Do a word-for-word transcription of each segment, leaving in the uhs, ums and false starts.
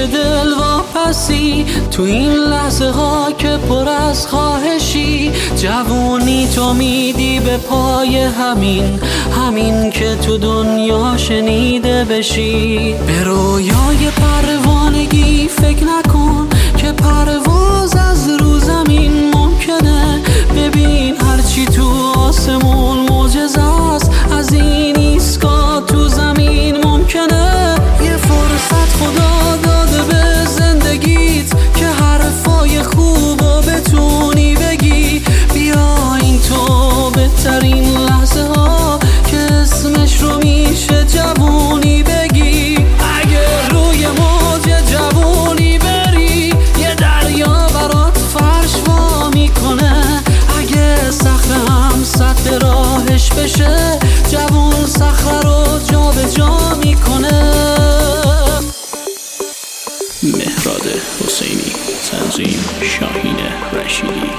دل واپسی تو این لحظه ها که پر از خواهشی. جوونی تو میدی به پای همین همین که تو دنیا شنیده بشی. به رویای پروانگی فکر نکن که پرواز از رو زمین ممکنه. ببین هرچی تو آسمون معجزه است، از این ایستگاه تو زمین ممکنه. یه فرصت خدا داده به زندگیت که حرفای خوبو بتونی بگی. بیا این تو بهترین لحظه ها که اسمش رو میشه جوونی بگی. اگه روی موج جوونی بری یه دریا برات فرش وا میکنه. اگه صخره هم سد راهش بشه جوون صخره رو جا به جا میکنه. مهراد حسینی، تنظیم شاهین رشیدی.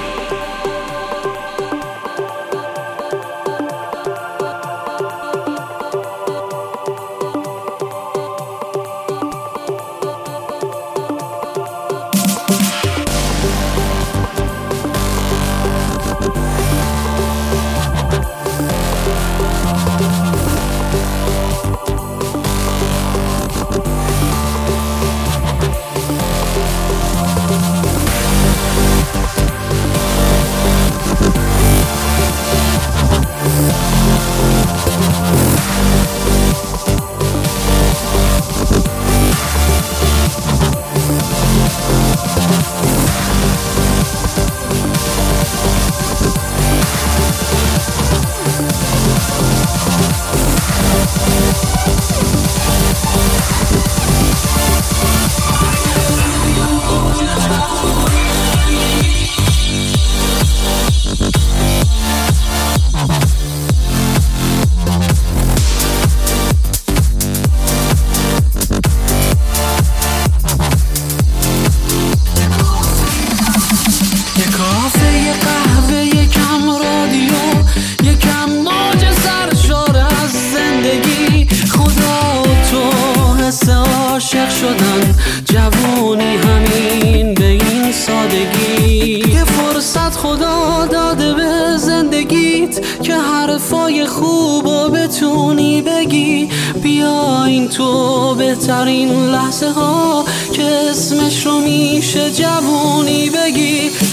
عاشق شدن جوونی همین به این سادگی. یه فرصت خدا داده به زندگیت که حرفای خوبو بتونی بگی. بیا این تو بهترین لحظه ها که اسمش رو میشه جوونی بگی.